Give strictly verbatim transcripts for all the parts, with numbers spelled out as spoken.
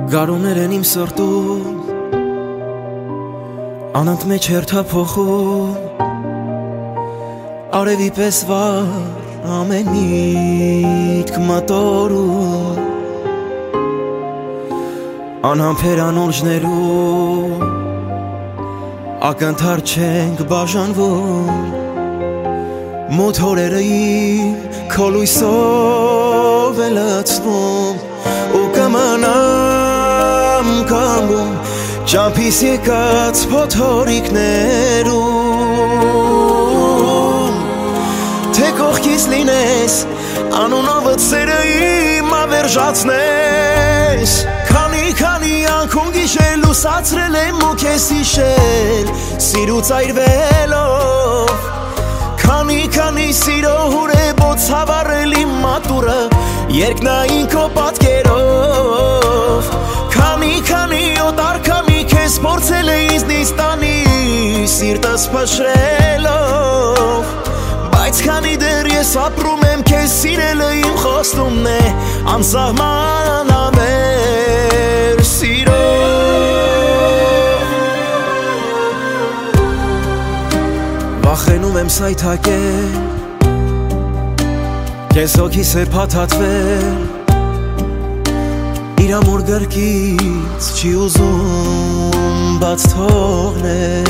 Գարուներ են իմ սրտում անանց մեջ հերթափոխում արևի պես վար ամեն միտք մտորում անհամբեր անուրջներում ակնթար չենք բաժանվում մութ հորերը իմ քո լույսով է լցվում ու կմնամ կանգուն ճամփիս եկած փոթորիկներում թե կողքիս լինես անունովդ սերը իմ ավերժացնես քանի քանի անգամ գիշեր լուսացրել եմ ու քեզ հիշել սիրուց այրվելով քանի քանի սիրո հուրեբոց հավառել իմ մատուրը երկնային քո պատկերով քանի քանի օտար քամի քեզ փորձել է ինձնից տանի սիրտս փշրելով բայց քանի դեռ ես ապրում եմ քեզ սիրելը իմ խոստումն է անսահման ամեր սիրով վախենում եմ սայթակել քեզ հոգիս է փաթաթվել իր ամուր գրկից չի ուզում բաց թողնել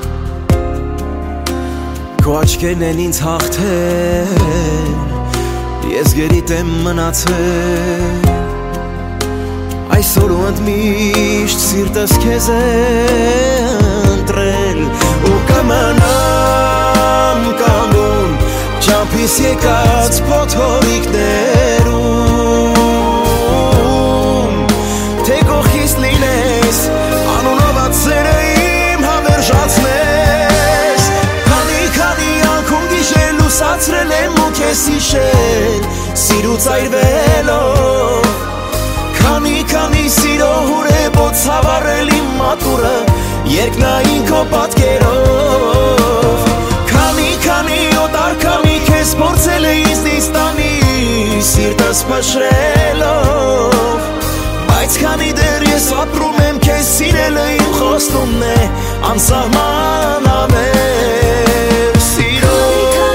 քո աչքերն են ինձ հաղթել ես գերիտ եմ մնացել այսօր ու ընդմիշտ սիրտս քեզ է ընտրել ու կմնամ կանգուն ճամփիս եկած փոթորիկներում թե կողքիս լինես անունովդ սերը իմ հավերժացնես քանի քանի անգամ գիշեր լուսացրել եմ ու քեզ հիշել սիրուց այրվելով քանի քանի սիրո հուրեբոց հավառել իմ մատուրը երկնային քո պատկերով քանի քանի օտար քամի քեզ փորձել է ինձնից տանի սիրտս փշրելով բայց քանի դեռ ես ապրում եմ քեզ սիրելը իմ խոստումն է անսահման ամեր սիրով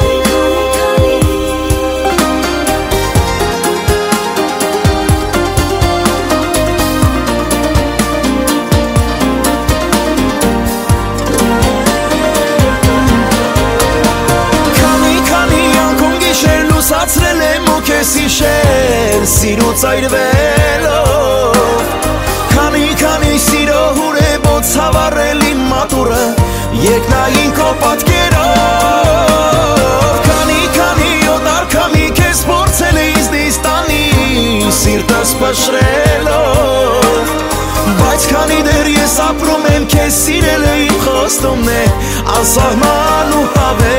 Սացրել եմ ու քեզ հիշել սիրուց այրվելով քանի քանի սիրո հուրեբոց հավառել իմ մատուրը երկնային քո պատկերով քանի քանի օտար քամի քեզ փորձել է ինձնից տանի սիրտս փշրելով բայց քանի դեռ ես ապրում եմ քեզ սիրելը իմ խոստումն է անսահման ու հավեր